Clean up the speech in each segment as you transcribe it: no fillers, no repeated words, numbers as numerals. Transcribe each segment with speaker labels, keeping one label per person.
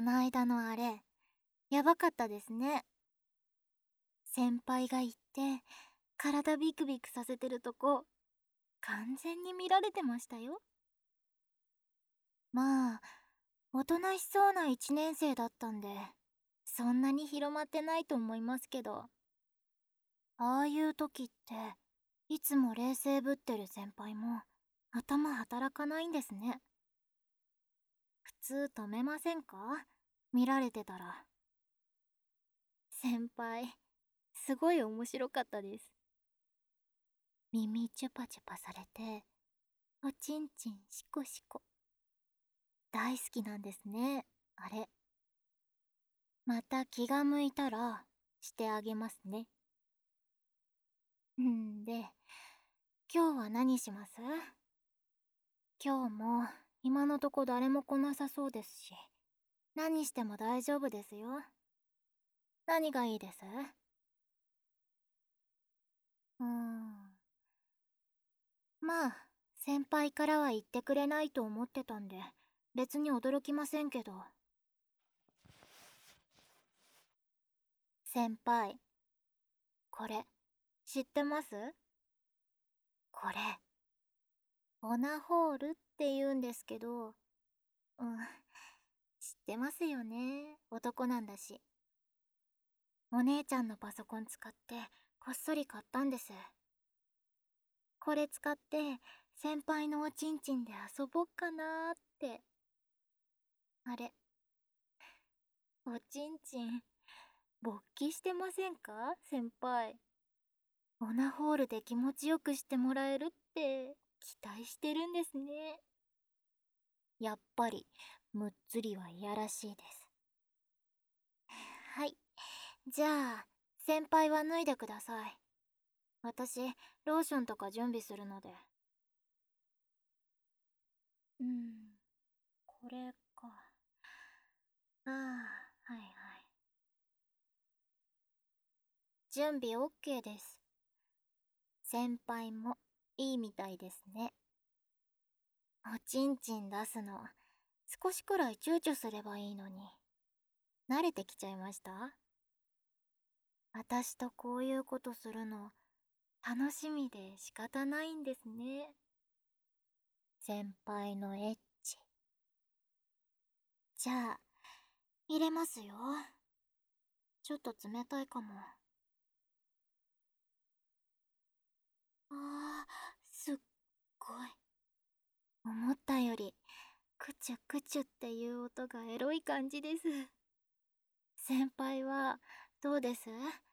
Speaker 1: の間のあれ、やばかったですね。先輩が言って、体ビクビクさせてるとこ、完全に見られてましたよ。まあ、おとなしそうな一年生だったんで、そんなに広まってないと思いますけど、ああいう時って、いつも冷静ぶってる先輩も、頭働かないんですね。普通止めませんか？見られてたら。先輩、すごい面白かったです。耳チュパチュパされて、おちんちんシコシコ。大好きなんですね、あれ。また気が向いたら、してあげますね。んで、今日は何します？今日も今のとこ誰も来なさそうですし、何しても大丈夫ですよ。何がいいです？まあ、先輩からは言ってくれないと思ってたんで、別に驚きませんけど。先輩、これ、知ってます？これ、オナホールって言うんですけど、知ってますよね。男なんだし。お姉ちゃんのパソコン使って、こっそり買ったんです。これ使って、先輩のおちんちんで遊ぼっかなーって。あれ、おちんちん、勃起してませんか先輩？オナホールで気持ちよくしてもらえるって期待してるんですね。やっぱりむっつりはいやらしいです。はい。じゃあ、先輩は脱いでください。私、ローションとか準備するので。これか。ああ、はいはい。準備 OK です。先輩もいいみたいですね。おちんちん出すの、少しくらい躊躇すればいいのに。慣れてきちゃいました？私とこういうことするの、楽しみで仕方ないんですね。先輩のエッチ。じゃあ、入れますよ。ちょっと冷たいかも。すっごい。思ったより、クチュクチュっていう音がエロい感じです。先輩は、どうです？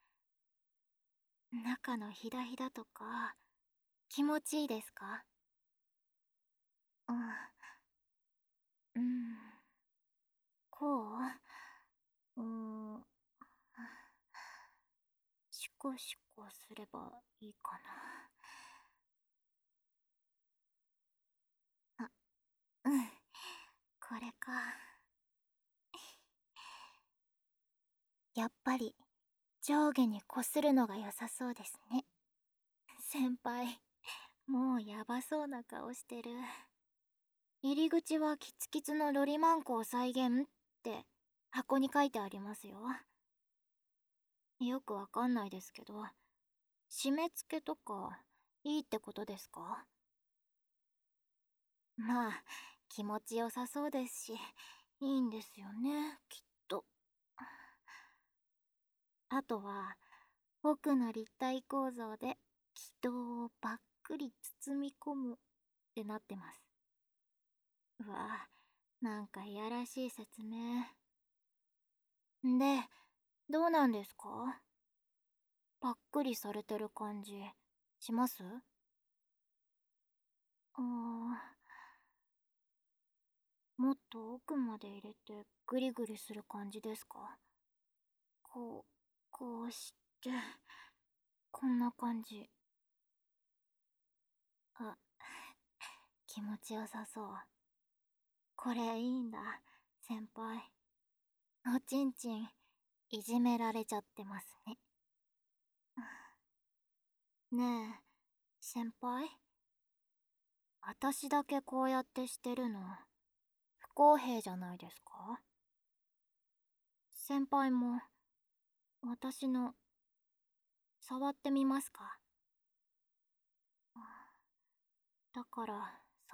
Speaker 1: 中のヒダヒダとか、気持ちいいですか？うん、うん、こうシコシコすればいいかな。うん、これか。やっぱり、上下にこするのが良さそうですね。先輩、もうやばそうな顔してる。入り口はキツキツのロリマンコを再現って箱に書いてありますよ。よくわかんないですけど、締め付けとかいいってことですか？まあ、気持ちよさそうですし、いいんですよね、きっと。あとは、奥の立体構造で気道をばっくり包み込むってなってます。うわ、なんかいやらしい説明。で、どうなんですか？ぱっくりされてる感じします？もっと奥まで入れてグリグリする感じですか？こうして、こんな感じ。あ、気持ちよさそう。これいいんだ、先輩。おちんちん、いじめられちゃってますね。ねえ、先輩？私だけこうやってしてるの、不公平じゃないですか？ 先輩も私の触ってみますか？だから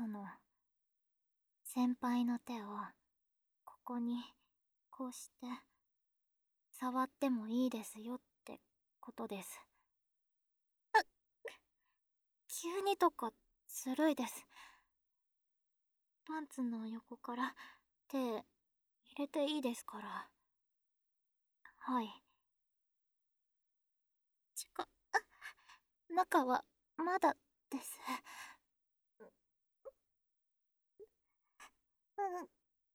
Speaker 1: 先輩の手をここにこうして触ってもいいですよってことです。急にとかずるいです。パンツの横から手入れていいですから。はい。中はまだです。うん、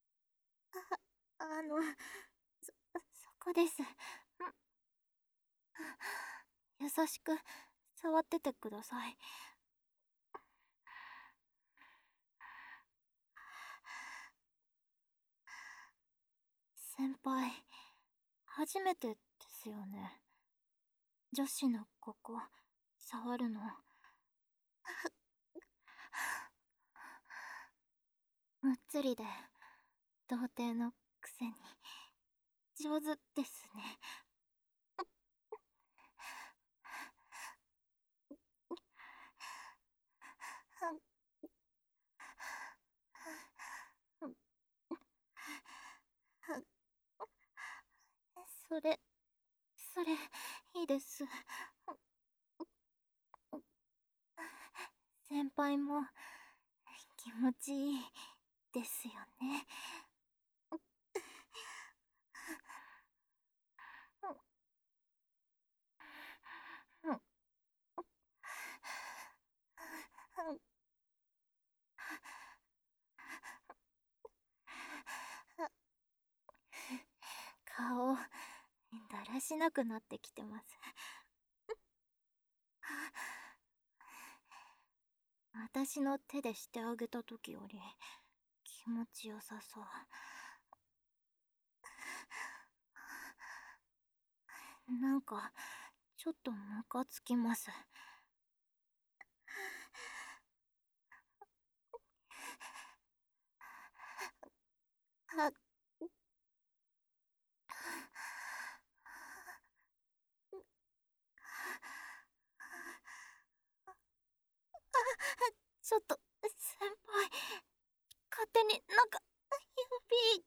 Speaker 1: そこです。優しく触っててください。先輩、初めてですよね。女子のここ、触るの。むっつりで、童貞のくせに、上手ですね。それ、それ、いいです。先輩も、気持ちいい、ですよね。顔、だらしなくなってきてます。私の手でしてあげた時より気持ちよさそう。なんか、ちょっとムカつきます。あ、ちょっと、先輩、勝手に指。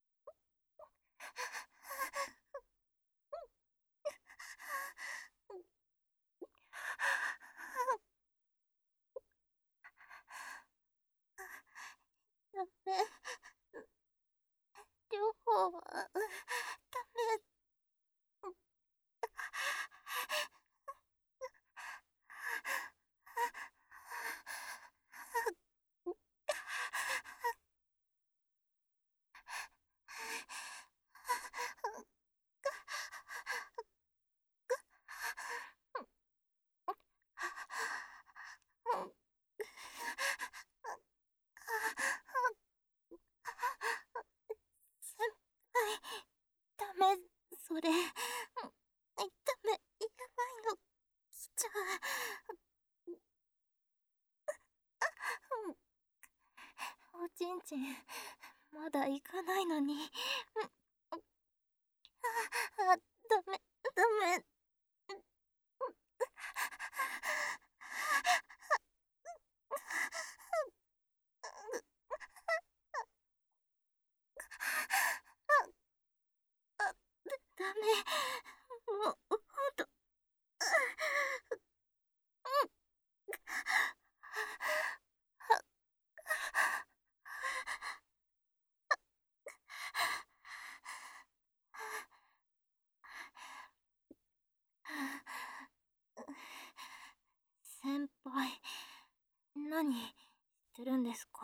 Speaker 1: ダメ。両方は、ダメ。先輩、ダメ、それ。ダメ、やばいの、来ちゃう。おちんちん、まだ行かないのに。ダメ、ダメ。ダメ。もう、ほんと。先輩、何してるんですか？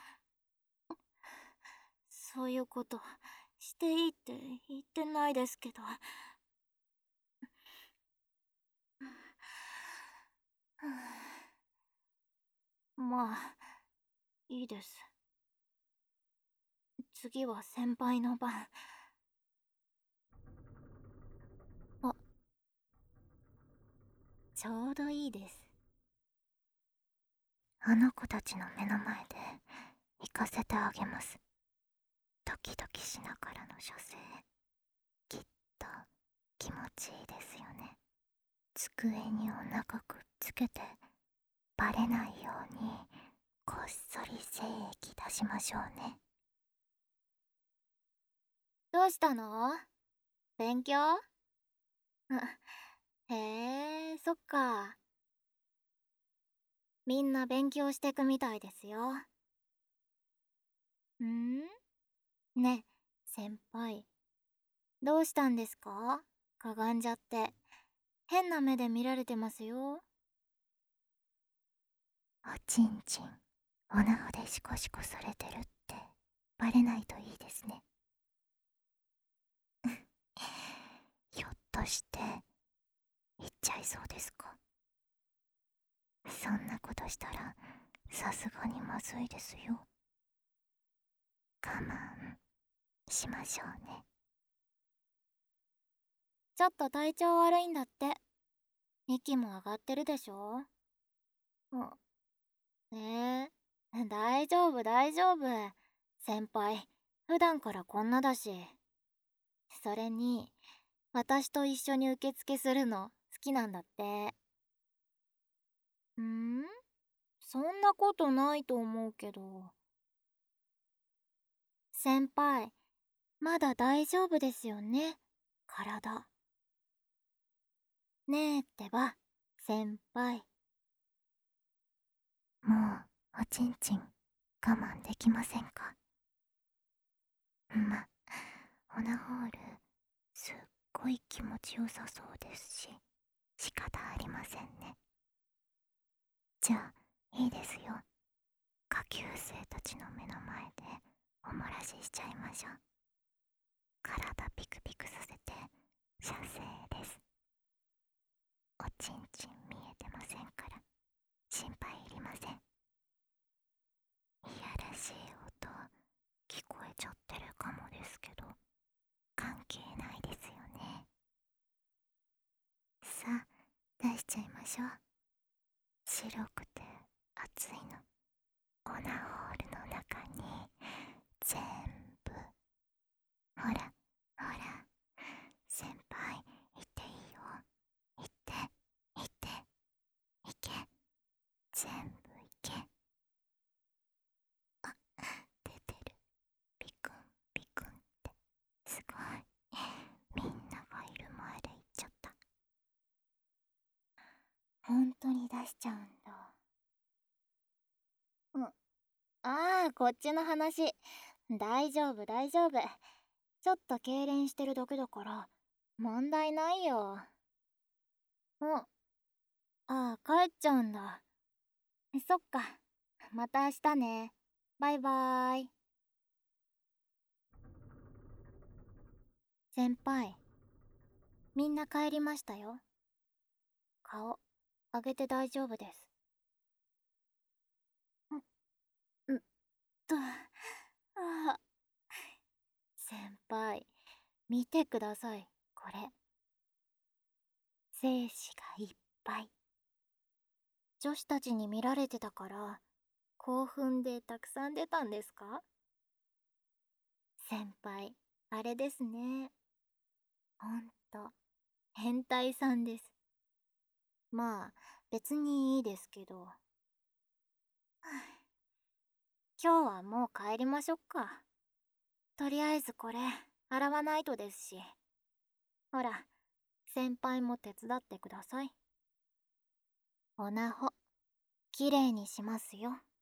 Speaker 1: そういうことしていいって言ってないですけど。まあ、いいです。次は先輩の番。あ、ちょうどいいです。あの子たちの目の前で行かせてあげます。ドキドキしながらの射精。 と気持ちいいですよね。机にお腹くっつけてバレないようにこっそり精液出しましょうね。どうしたの？勉強？へえ、そっか。みんな勉強してくみたいですよ。ね、先輩。どうしたんですか？かがんじゃって。変な目で見られてますよ。おちんちん、おなほでシコシコされてるってバレないといいですね。ひょっとして言っちゃいそうですか？そんなことしたらさすがにまずいですよ。我慢しましょうね。ちょっと体調悪いんだって。息も上がってるでしょ？大丈夫大丈夫。先輩、普段からこんなだし。それに、私と一緒に受付するの好きなんだって。そんなことないと思うけど。先輩、まだ大丈夫ですよね、体。ねえってば、先輩。もう、おちんちん、我慢できませんか？オナホール、すっごい気持ちよさそうですし、仕方ありませんね。じゃあ、いいですよ。下級生たちの目の前でおもらししちゃいましょう。体ピクピクさせて、射精です。おちんちん見えてませんから、心配いりません。いやらしい音、聞こえちゃってるかもですけど、関係ないですよね。さあ、出しちゃいましょう。白くて熱いの、オナホールの中に全部。ほらほら、先輩、行っていいよ。行って行って、行け、全部行け。あ、出てる。ピクンピクンって、すごい。みんながいる前で行っちゃった。本当に出しちゃうんだ。ああ、こっちの話。大丈夫大丈夫。ちょっと痙攣してるだけだから問題ないよ。ああ、帰っちゃうんだ。そっか。また明日ね。バイバーイ。先輩、みんな帰りましたよ。顔、上げて大丈夫です。んんと、ああ、先輩、見てください、これ。精子がいっぱい。女子たちに見られてたから、興奮でたくさん出たんですか？先輩、あれですね。ほんと、変態さんです。まあ、別にいいですけど。今日はもう帰りましょっか。とりあえずこれ、洗わないとですし。ほら、先輩も手伝ってください。おなほ、きれいにしますよ。